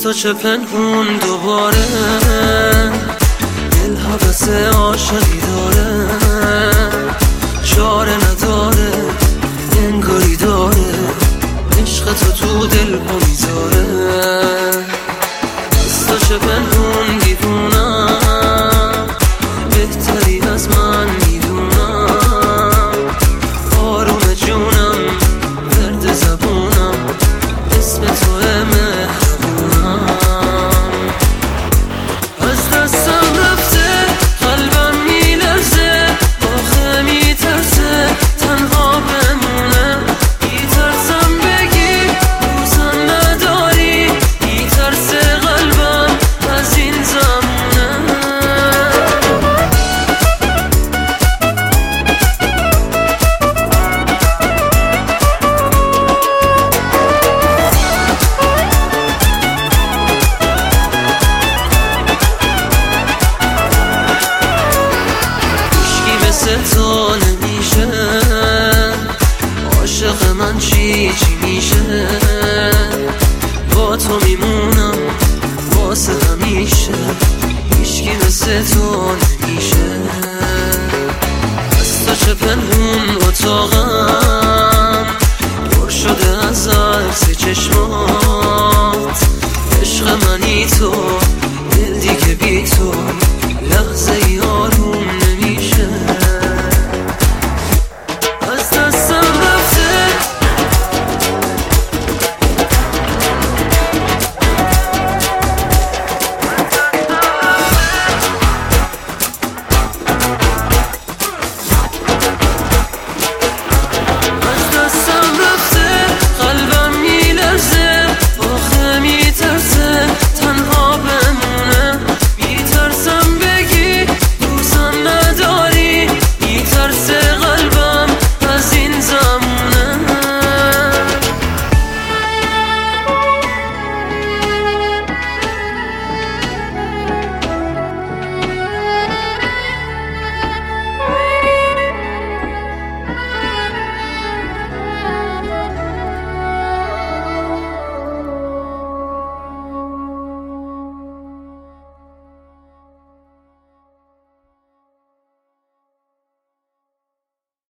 تو چه پنهون دوباره دل حوث عاشقی داره، چاره نداره انگاری داره، عشق تو دل پا میذاره. از تو چه پنهون دیوونم، بهتری از من میدونم، آروم جونم ورد زبونم، اسم توه مهربونم. از دستم رفته قلبم میلرزه، آخه میترسه تنها بمونه، میترسم بگی دوستم نداری، میترسه قلبم از این زمونه. تو نمیشه عاشق من، چی میشه؟ با تو میمونم واسه همیشه، هیچکی مثل تو نمیشه. از تو چه پنهون اتاقم پر شده از عکس چشمات،